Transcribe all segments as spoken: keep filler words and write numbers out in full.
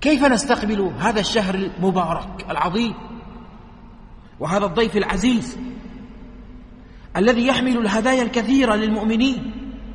كيف نستقبل هذا الشهر المبارك العظيم وهذا الضيف العزيز الذي يحمل الهدايا الكثيرة للمؤمنين؟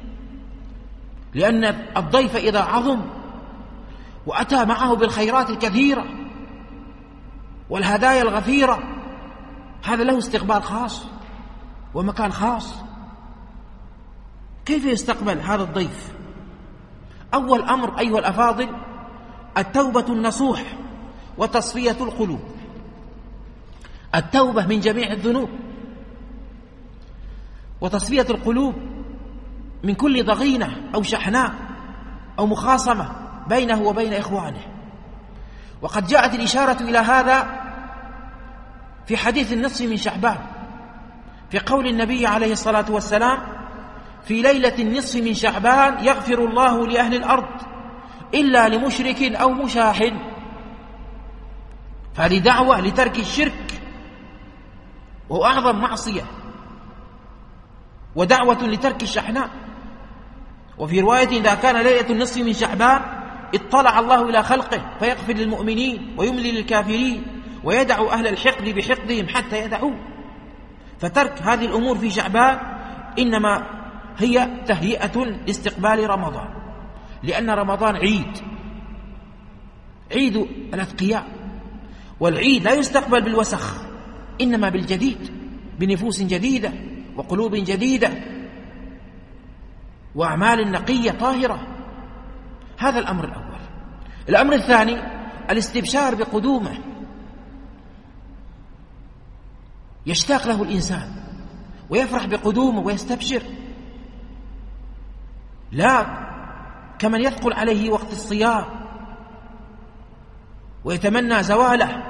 لأن الضيف إذا عظم وأتى معه بالخيرات الكثيرة والهدايا الغفيرة هذا له استقبال خاص ومكان خاص. كيف يستقبل هذا الضيف؟ أول أمر أيها الأفاضل التوبة النصوح وتصفية القلوب، التوبة من جميع الذنوب وتصفية القلوب من كل ضغينة أو شحناء أو مخاصمة بينه وبين إخوانه. وقد جاءت الإشارة إلى هذا في حديث النصف من شعبان في قول النبي عليه الصلاة والسلام: في ليلة النصف من شعبان يغفر الله لأهل الأرض إلا لمشرك أو مشاحن. فهذه دعوة لترك الشرك وهو أعظم معصية، ودعوة لترك الشحناء. وفي رواية: إذا كان ليلة النصف من شعبان اطلع الله إلى خلقه فيغفر للمؤمنين ويملي للكافرين ويدع أهل الحقد بحقدهم حتى يدعوه. فترك هذه الأمور في شعبان إنما هي تهيئة لاستقبال رمضان، لأن رمضان عيد، عيد الأتقياء، والعيد لا يستقبل بالوسخ إنما بالجديد، بنفوس جديدة وقلوب جديدة وأعمال نقية طاهرة. هذا الأمر الأول. الأمر الثاني الاستبشار بقدومه، يشتاق له الإنسان ويفرح بقدومه ويستبشر، لا كمن يثقل عليه وقت الصيام ويتمنى زواله.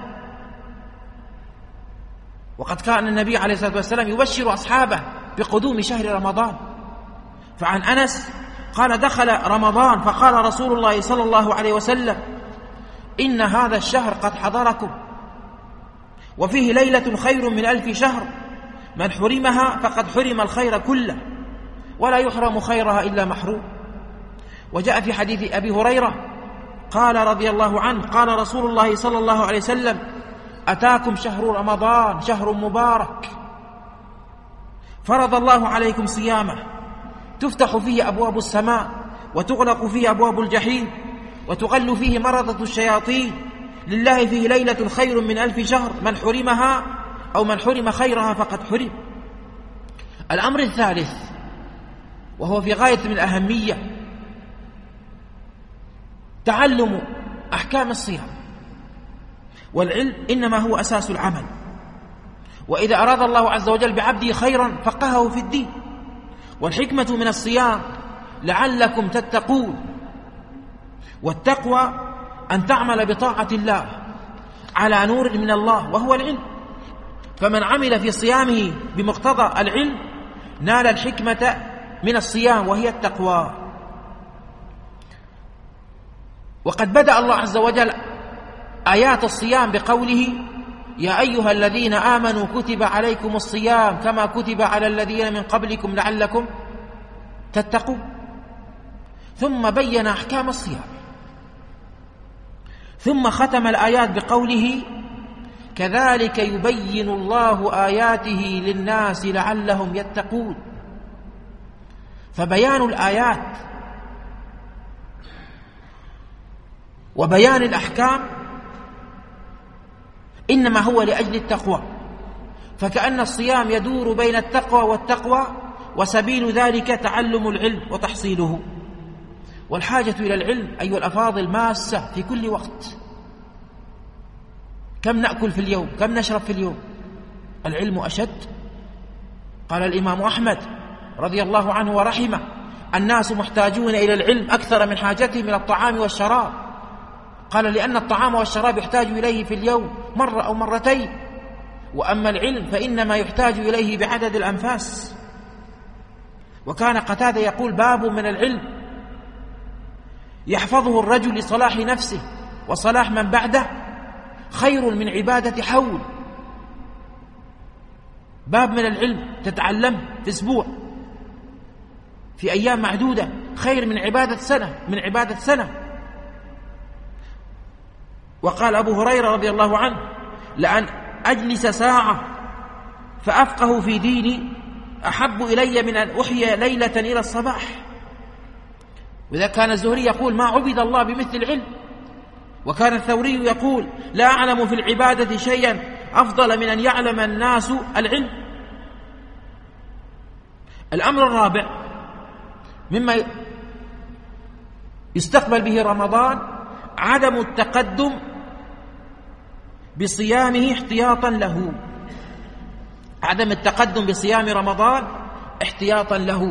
وقد كان النبي عليه الصلاة والسلام يبشر أصحابه بقدوم شهر رمضان. فعن أنس قال: دخل رمضان فقال رسول الله صلى الله عليه وسلم: إن هذا الشهر قد حضركم وفيه ليلة خير من ألف شهر، من حرمها فقد حرم الخير كله ولا يحرم خيرها إلا محروم. وجاء في حديث أبي هريرة قال رضي الله عنه: قال رسول الله صلى الله عليه وسلم: أتاكم شهر رمضان شهر مبارك فرض الله عليكم صيامه، تفتح فيه أبواب السماء وتغلق فيه أبواب الجحيم وتغل فيه مرضة الشياطين، لله فيه ليلة خير من ألف شهر، من حرمها أو من حرم خيرها فقد حرم. الأمر الثالث وهو في غاية من الأهمية تعلم أحكام الصيام، والعلم إنما هو أساس العمل، وإذا أراد الله عز وجل بعبده خيرا فقهه في الدين. والحكمة من الصيام لعلكم تتقون، والتقوى أن تعمل بطاعة الله على نور من الله وهو العلم. فمن عمل في صيامه بمقتضى العلم نال الحكمة من الصيام وهي التقوى. وقد بدأ الله عز وجل آيات الصيام بقوله: يا أيها الذين آمنوا كتب عليكم الصيام كما كتب على الذين من قبلكم لعلكم تتقون. ثم بين أحكام الصيام، ثم ختم الآيات بقوله: كذلك يبين الله آياته للناس لعلهم يتقون. فبيان الآيات وبيان الأحكام إنما هو لأجل التقوى، فكأن الصيام يدور بين التقوى والتقوى، وسبيل ذلك تعلم العلم وتحصيله. والحاجة إلى العلم أيها الأفاضل ماسة في كل وقت. كم نأكل في اليوم؟ كم نشرب في اليوم؟ العلم أشد. قال الإمام أحمد رضي الله عنه ورحمه: الناس محتاجون إلى العلم أكثر من حاجتهم إلى الطعام والشراب. قال: لأن الطعام والشراب يحتاج إليه في اليوم مرة أو مرتين، وأما العلم فإنما يحتاج إليه بعدد الأنفاس. وكان قتادة يقول: باب من العلم يحفظه الرجل لصلاح نفسه وصلاح من بعده خير من عبادة حول. باب من العلم تتعلمه في أسبوع في أيام معدودة خير من عبادة سنة من عبادة سنة. وقال أبو هريرة رضي الله عنه: لأن أجلس ساعة فأفقه في ديني أحب إلي من أن أحيي ليلة إلى الصباح. وإذا كان الزهري يقول: ما عبد الله بمثل العلم. وكان الثوري يقول: لا أعلم في العبادة شيئا أفضل من أن يعلم الناس العلم. الأمر الرابع مما يستقبل به رمضان عدم التقدم بصيامه احتياطا له، عدم التقدم بصيام رمضان احتياطا له.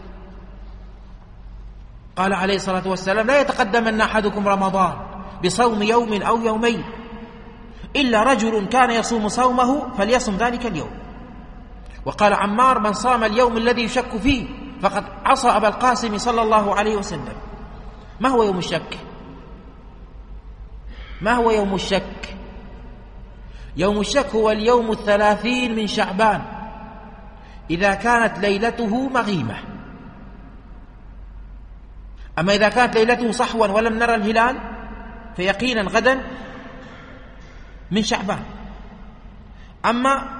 قال عليه الصلاة والسلام: لا يتقدمن أحدكم رمضان بصوم يوم أو يومين إلا رجل كان يصوم صومه فليصم ذلك اليوم. وقال عمار: من صام اليوم الذي يشك فيه فقد عصى أبا القاسم صلى الله عليه وسلم. ما هو يوم الشك؟ ما هو يوم الشك؟ يوم الشك هو اليوم الثلاثين من شعبان إذا كانت ليلته مغيمة. أما إذا كانت ليلته صحوا ولم نرى الهلال فيقينا غدا من شعبان. أما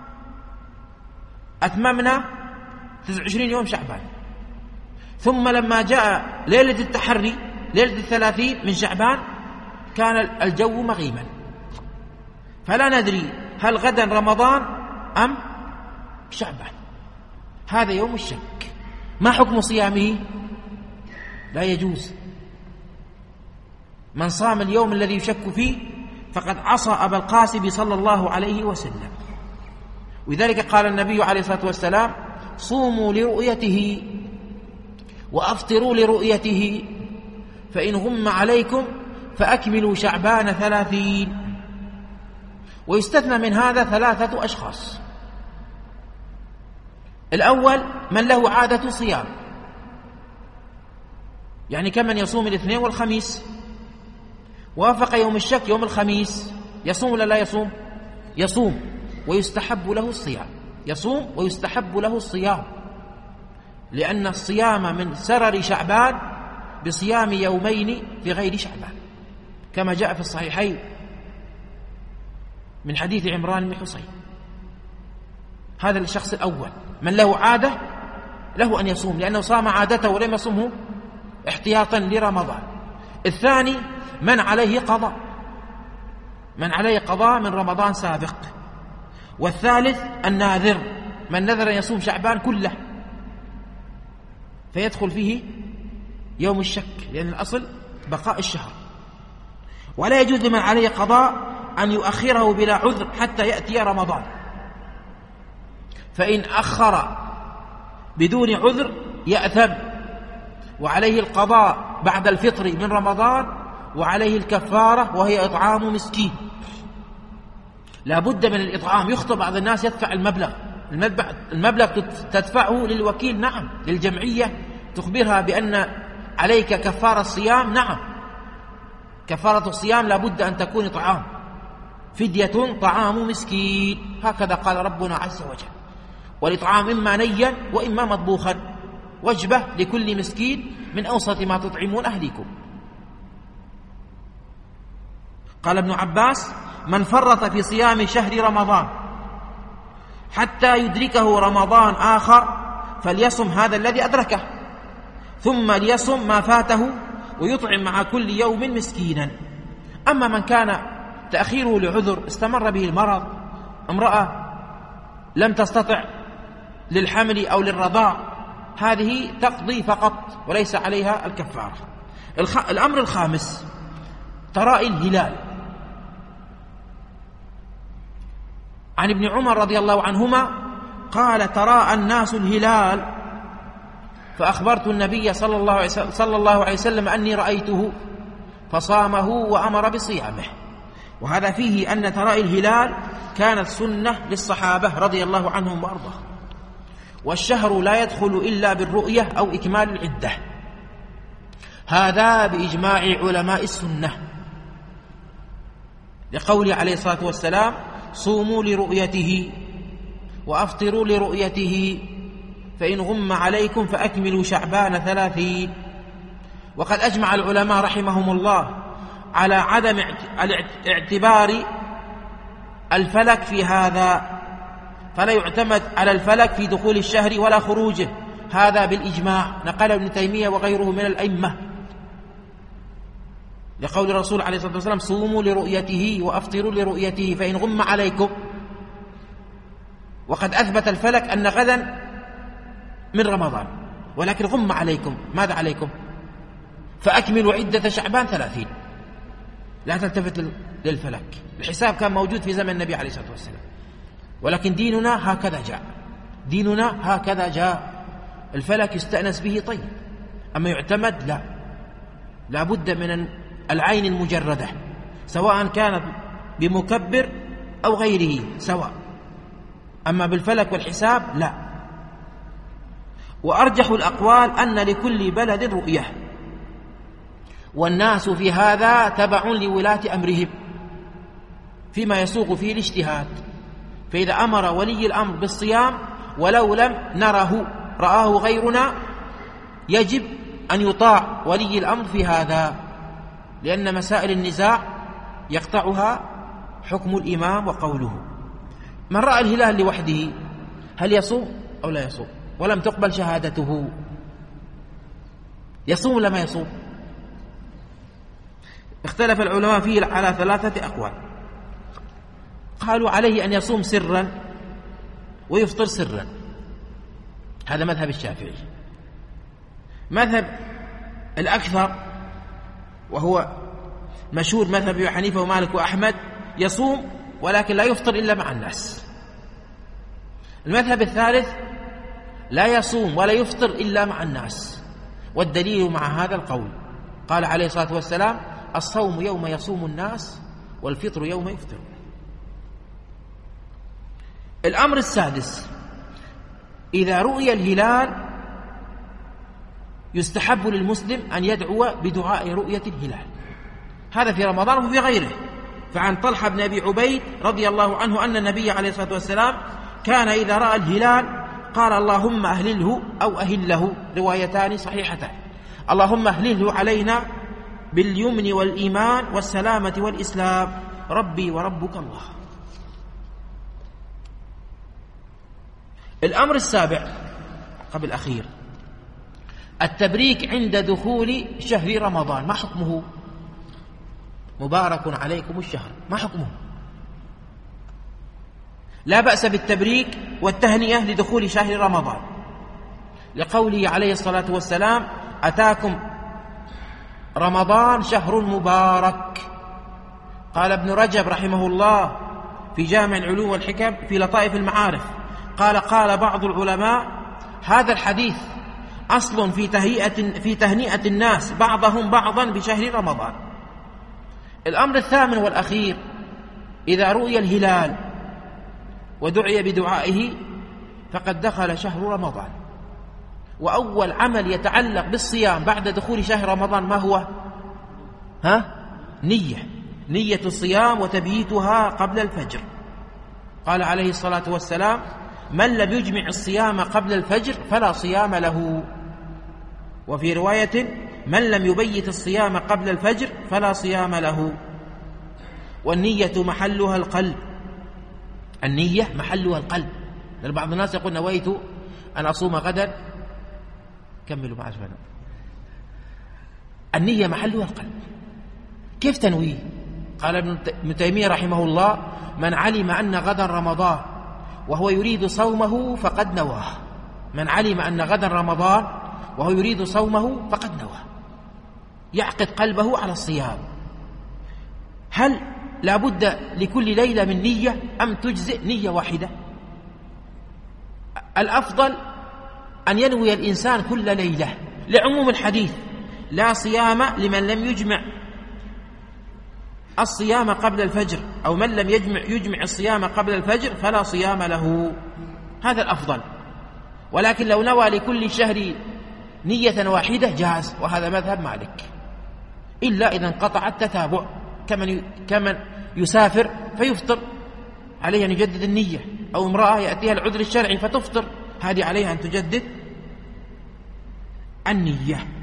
أتممنا تسعة وعشرين يوم شعبان، ثم لما جاء ليلة التحري ليلة الثلاثين من شعبان كان الجو مغيما، فلا ندري هل غدا رمضان أم شعبان. هذا يوم الشك. ما حكم صيامه؟ لا يجوز. من صام اليوم الذي يشك فيه فقد عصى أبا القاسم صلى الله عليه وسلم. ولذلك قال النبي عليه الصلاة والسلام: صوموا لرؤيته وأفطروا لرؤيته فإن غم عليكم فأكملوا شعبان ثلاثين. ويستثنى من هذا ثلاثة أشخاص. الأول من له عادة صيام، يعني كمن يصوم الاثنين والخميس، وافق يوم الشك يوم الخميس، يصوم ولا لا يصوم؟ يصوم ويستحب له الصيام، يصوم ويستحب له الصيام، لأن الصيام من سرر شعبان بصيام يومين في غير شعبان، كما جاء في الصحيحين من حديث عمران بن حصين. هذا الشخص الأول من له عادة له أن يصوم لأنه صام عادته ولم يصومه احتياطا لرمضان. الثاني من عليه قضاء، من عليه قضاء من رمضان سابق. والثالث الناذر، من نذر أن يصوم شعبان كله فيدخل فيه يوم الشك، لأن الأصل بقاء الشهر. ولا يجوز لمن عليه قضاء أن يؤخره بلا عذر حتى يأتي رمضان، فإن أخر بدون عذر يأثم، وعليه القضاء بعد الفطر من رمضان، وعليه الكفارة وهي إطعام مسكين. لا بد من الإطعام. يخطب بعض الناس يدفع المبلغ المبلغ تدفعه للوكيل، نعم، للجمعية تخبرها بأن عليك كفارة الصيام، نعم، كفارة الصيام لا بد أن تكون إطعام، فدية طعام مسكين، هكذا قال ربنا عز وجل. والإطعام إما نيا وإما مطبوخا، وجبة لكل مسكين من أوسط ما تطعمون أهليكم. قال ابن عباس: من فرط في صيام شهر رمضان حتى يدركه رمضان آخر فليصم هذا الذي أدركه، ثم ليصم ما فاته ويطعم مع كل يوم مسكينا. أما من كان تأخيره لعذر، استمر به المرض، امرأة لم تستطع للحمل أو للرضاع، هذه تقضي فقط وليس عليها الكفارة. الخ... الأمر الخامس تراءي الهلال. عن ابن عمر رضي الله عنهما قال: تراءى الناس الهلال فأخبرت النبي صلى الله عليه وسلم, صلى الله عليه وسلم أني رأيته فصامه وأمر بصيامه. وهذا فيه أن تراءي الهلال كانت سنة للصحابة رضي الله عنهم وأرضاهم، والشهر لا يدخل إلا بالرؤية أو إكمال العدة، هذا بإجماع علماء السنة، لقوله عليه الصلاة والسلام: صوموا لرؤيته وأفطروا لرؤيته فإن غم عليكم فأكملوا شعبان ثلاثين. وقد أجمع العلماء رحمهم الله على عدم اعتبار الفلك في هذا، فلا يعتمد على الفلك في دخول الشهر ولا خروجه، هذا بالإجماع، نقل ابن تيمية وغيره من الأئمة، لقول الرسول عليه الصلاة والسلام: صوموا لرؤيته وأفطروا لرؤيته فإن غم عليكم. وقد أثبت الفلك أن غدا من رمضان، ولكن غم عليكم، ماذا عليكم؟ فأكملوا عدة شعبان ثلاثين، لا تلتفت للفلك. الحساب كان موجود في زمن النبي عليه الصلاة والسلام، ولكن ديننا هكذا جاء، ديننا هكذا جاء، الفلك يستأنس به طيب، أما يعتمد لا، لا بد من العين المجردة، سواء كانت بمكبر أو غيره سواء، أما بالفلك والحساب لا. وأرجح الأقوال أن لكل بلد رؤية، والناس في هذا تبع لولاة أمرهم فيما يسوق فيه الاجتهاد، فإذا أمر ولي الأمر بالصيام ولو لم نره رآه غيرنا يجب أن يطاع ولي الأمر في هذا، لأن مسائل النزاع يقطعها حكم الإمام وقوله. من رأى الهلال لوحده هل يصوم أو لا يصوم ولم تقبل شهادته؟ يصوم ولا ما يصوم؟ اختلف العلماء فيه على ثلاثة أقوال. قالوا عليه أن يصوم سرا ويفطر سرا، هذا مذهب الشافعي. مذهب الأكثر وهو مشهور مذهب أبي حنيفة ومالك وأحمد يصوم ولكن لا يفطر إلا مع الناس. المذهب الثالث لا يصوم ولا يفطر إلا مع الناس، والدليل مع هذا القول قال عليه الصلاة والسلام: الصوم يوم يصوم الناس والفطر يوم يفطر. الأمر السادس: إذا رؤي الهلال يستحب للمسلم أن يدعو بدعاء رؤية الهلال، هذا في رمضان وفي غيره. فعن طلحة بن أبي عبيد رضي الله عنه أن النبي عليه الصلاة والسلام كان إذا رأى الهلال قال: اللهم أهلله أو أهله، روايتان صحيحتان، اللهم أهلله علينا باليمن والإيمان والسلامة والإسلام، ربي وربك الله. الأمر السابع قبل الأخير: التبريك عند دخول شهر رمضان، ما حكمه؟ مبارك عليكم الشهر، ما حكمه؟ لا بأس بالتبريك والتهنئة لدخول شهر رمضان، لقوله عليه الصلاة والسلام: أتاكم رمضان شهر مبارك. قال ابن رجب رحمه الله في جامع العلوم والحكم في لطائف المعارف، قال قال بعض العلماء: هذا الحديث أصل في تهيئة في تهنئة الناس بعضهم بعضا بشهر رمضان. الأمر الثامن والأخير: إذا رؤي الهلال ودعي بدعائه فقد دخل شهر رمضان. وأول عمل يتعلق بالصيام بعد دخول شهر رمضان ما هو؟ ها؟ نية، نية الصيام وتبييتها قبل الفجر. قال عليه الصلاة والسلام: من لم يجمع الصيام قبل الفجر فلا صيام له. وفي رواية: من لم يبيت الصيام قبل الفجر فلا صيام له. والنية محلها القلب، النية محلها القلب. بعض الناس يقول: نويت أن أصوم غدا، كملوا معي شوي. النية محلها القلب. كيف تنويه؟ قال ابن تيمية رحمه الله: من علم أن غدا رمضان وهو يريد صومه فقد نواه. من علم أن غدا رمضان وهو يريد صومه فقد نواه، يعقد قلبه على الصيام. هل لا بد لكل ليلة من نية أم تجزئ نية واحدة؟ الأفضل أن ينوي الإنسان كل ليلة، لعموم الحديث: لا صيام لمن لم يجمع الصيام قبل الفجر، أو من لم يجمع يجمع الصيام قبل الفجر فلا صيام له. هذا الأفضل. ولكن لو نوى لكل شهر نية واحدة جاز، وهذا مذهب مالك، إلا إذا انقطع التتابع، كمن كمن يسافر فيفطر عليه أن يجدد النية، أو امرأة يأتيها العذر الشرعي فتفطر، هذه عليها أن تجدد النية.